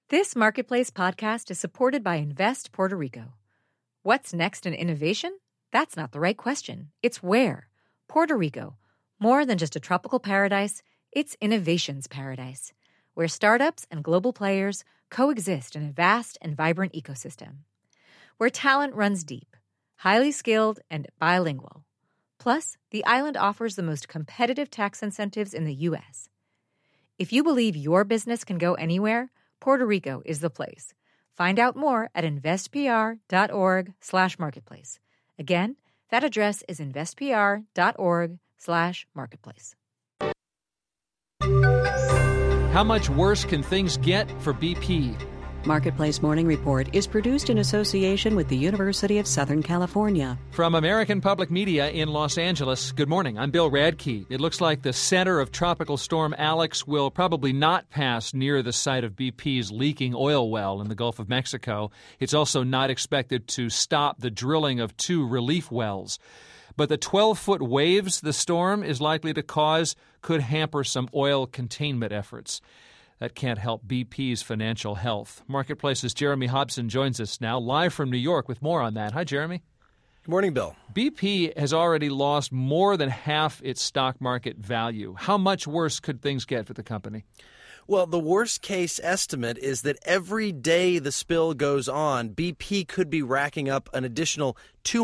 This Marketplace podcast is supported by Invest Puerto Rico. What's next in innovation? That's not the right question. It's where. Puerto Rico. More than just a tropical paradise, it's innovation's paradise, where startups and global players coexist in a vast and vibrant ecosystem. Where talent runs deep, highly skilled, and bilingual. Plus, the island offers the most competitive tax incentives in the U.S. If you believe your business can go anywhere, Puerto Rico is the place. Find out more at investpr.org/marketplace. Again, that address is investpr.org/marketplace. How much worse can things get for BP? Marketplace Morning Report is produced in association with the University of Southern California. From American Public Media in Los Angeles, good morning. I'm Bill Radke. It looks like the center of Tropical Storm Alex will probably not pass near the site of BP's leaking oil well in the Gulf of Mexico. It's also not expected to stop the drilling of 2 relief wells. But the 12-foot waves the storm is likely to cause could hamper some oil containment efforts. That can't help BP's financial health. Marketplace's Jeremy Hobson joins us now, live from New York, with more on that. Hi, Jeremy. Good morning, Bill. BP has already lost more than half its stock market value. How much worse could things get for the company? Well, the worst-case estimate is that every day the spill goes on, BP could be racking up an additional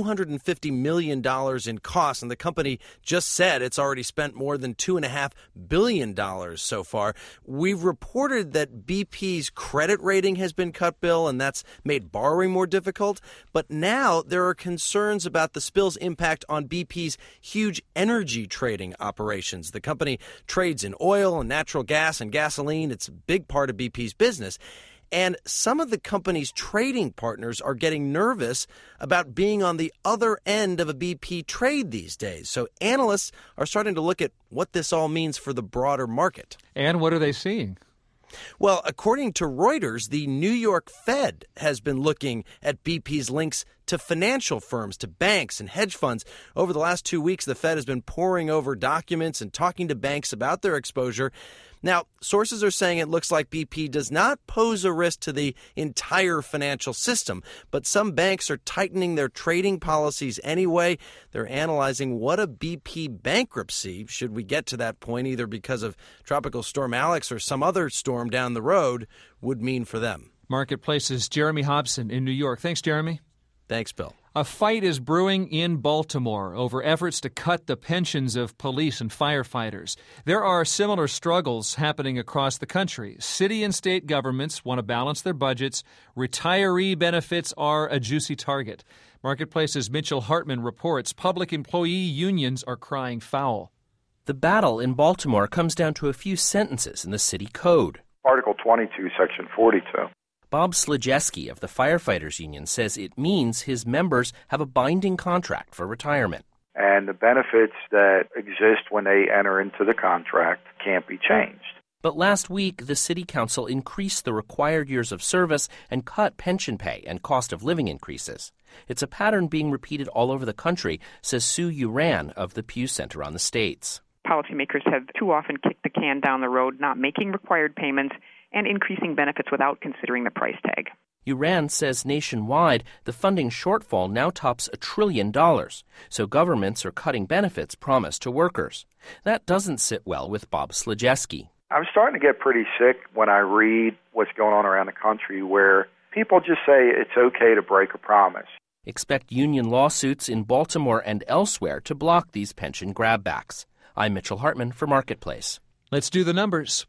$250 million in costs, and the company just said it's already spent more than $2.5 billion so far. We've reported that BP's credit rating has been cut, Bill, and that's made borrowing more difficult. But now there are concerns about the spill's impact on BP's huge energy trading operations. The company trades in oil and natural gas and gasoline. It's a big part of BP's business. And some of the company's trading partners are getting nervous about being on the other end of a BP trade these days. So analysts are starting to look at what this all means for the broader market. And what are they seeing? Well, according to Reuters, the New York Fed has been looking at BP's links to financial firms, to banks and hedge funds. Over the last 2 weeks, the Fed has been poring over documents and talking to banks about their exposure. Now, sources are saying it looks like BP does not pose a risk to the entire financial system, but some banks are tightening their trading policies anyway. They're analyzing what a BP bankruptcy, should we get to that point, either because of Tropical Storm Alex or some other storm down the road, would mean for them. Marketplace's Jeremy Hobson in New York. Thanks, Jeremy. Thanks, Bill. A fight is brewing in Baltimore over efforts to cut the pensions of police and firefighters. There are similar struggles happening across the country. City and state governments want to balance their budgets. Retiree benefits are a juicy target. Marketplace's Mitchell Hartman reports public employee unions are crying foul. The battle in Baltimore comes down to a few sentences in the city code. Article 22, Section 42. Bob Slajewski of the Firefighters Union says it means his members have a binding contract for retirement. And the benefits that exist when they enter into the contract can't be changed. But last week, the city council increased the required years of service and cut pension pay and cost of living increases. It's a pattern being repeated all over the country, says Sue Uran of the Pew Center on the States. Policymakers have too often kicked the can down the road, not making required payments and increasing benefits without considering the price tag. Uran says nationwide, the funding shortfall now tops $1 trillion, so governments are cutting benefits promised to workers. That doesn't sit well with Bob Slajewski. I'm starting to get pretty sick when I read what's going on around the country where people just say it's okay to break a promise. Expect union lawsuits in Baltimore and elsewhere to block these pension grabbacks. I'm Mitchell Hartman for Marketplace. Let's do the numbers.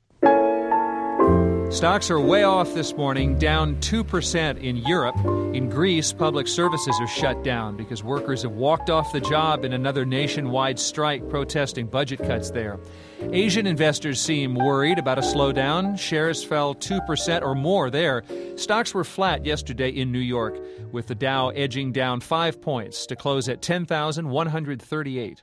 Stocks are way off this morning, down 2% in Europe. In Greece, public services are shut down because workers have walked off the job in another nationwide strike protesting budget cuts there. Asian investors seem worried about a slowdown. Shares fell 2% or more there. Stocks were flat yesterday in New York, with the Dow edging down 5 points to close at 10,138.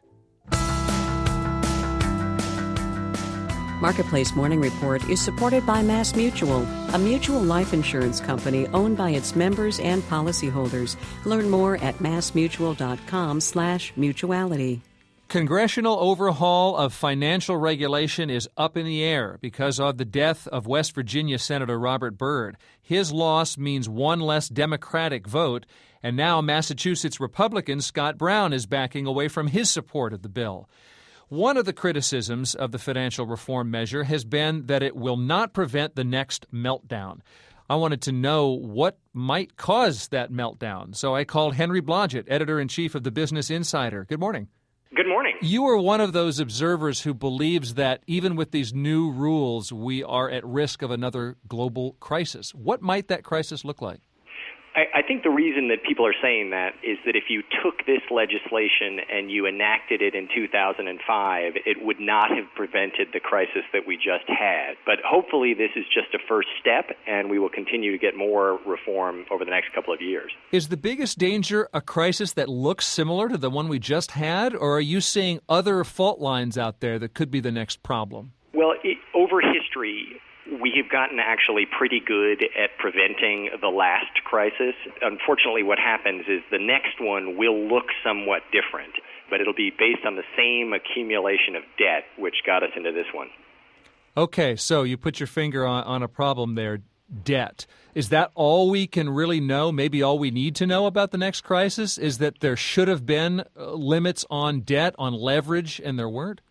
Marketplace Morning Report is supported by MassMutual, a mutual life insurance company owned by its members and policyholders. Learn more at massmutual.com/mutuality. Congressional overhaul of financial regulation is up in the air because of the death of West Virginia Senator Robert Byrd. His loss means one less Democratic vote, and now Massachusetts Republican Scott Brown is backing away from his support of the bill. One of the criticisms of the financial reform measure has been that it will not prevent the next meltdown. I wanted to know what might cause that meltdown, so I called Henry Blodgett, editor-in-chief of the Business Insider. Good morning. Good morning. You are one of those observers who believes that even with these new rules, we are at risk of another global crisis. What might that crisis look like? I think the reason that people are saying that is that if you took this legislation and you enacted it in 2005, it would not have prevented the crisis that we just had. But hopefully this is just a first step, and we will continue to get more reform over the next couple of years. Is the biggest danger a crisis that looks similar to the one we just had, or are you seeing other fault lines out there that could be the next problem? Well, over history, we have gotten actually pretty good at preventing the last crisis. Unfortunately, what happens is the next one will look somewhat different, but it'll be based on the same accumulation of debt which got us into this one. Okay, so you put your finger on a problem there, debt. Is that all we can really know, maybe all we need to know about the next crisis, is that there should have been limits on debt, on leverage, and there weren't?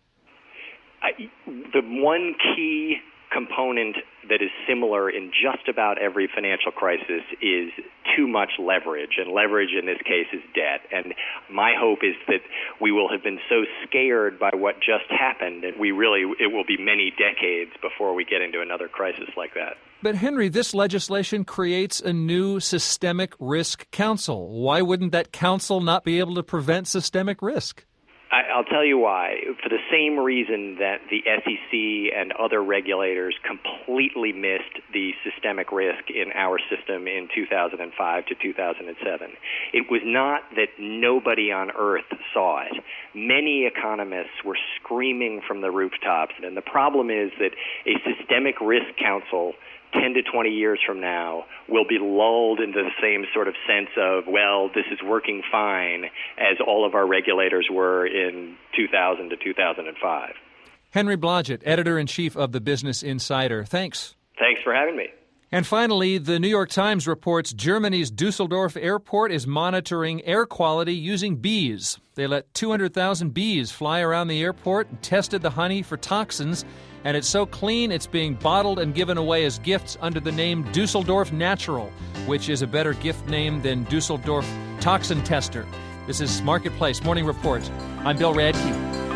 The one key component that is similar in just about every financial crisis is too much leverage, and leverage in this case is debt. And my hope is that we will have been so scared by what just happened that it will be many decades before we get into another crisis like that. But Henry, this legislation creates a new Systemic Risk Council. Why wouldn't that council not be able to prevent systemic risk? I'll tell you why. For the same reason that the SEC and other regulators completely missed the systemic risk in our system in 2005 to 2007. It was not that nobody on earth saw it. Many economists were screaming from the rooftops, and the problem is that a Systemic Risk Council 10 to 20 years from now will be lulled into the same sort of sense of, well, this is working fine, as all of our regulators were in 2000 to 2005. Henry Blodgett, editor-in-chief of the Business Insider. Thanks. Thanks for having me. And finally, the New York Times reports Germany's Dusseldorf airport is monitoring air quality using bees. They let 200,000 bees fly around the airport and tested the honey for toxins, and it's so clean it's being bottled and given away as gifts under the name Dusseldorf Natural, which is a better gift name than Dusseldorf Toxin Tester. This is Marketplace Morning Report. I'm Bill Radke.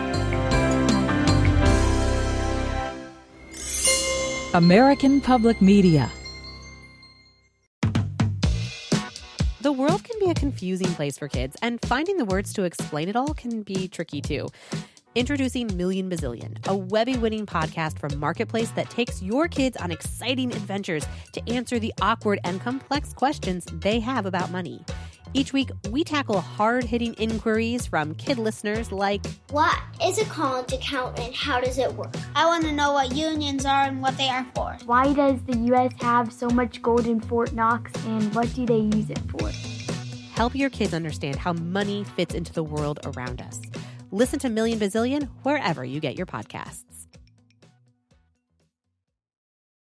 American Public Media. The world can be a confusing place for kids, and finding the words to explain it all can be tricky too. Introducing Million Bazillion, a Webby-winning podcast from Marketplace that takes your kids on exciting adventures to answer the awkward and complex questions they have about money. Each week, we tackle hard-hitting inquiries from kid listeners like, what is a college account and how does it work? I want to know what unions are and what they are for. Why does the U.S. have so much gold in Fort Knox, and what do they use it for? Help your kids understand how money fits into the world around us. Listen to Million Bazillion wherever you get your podcasts.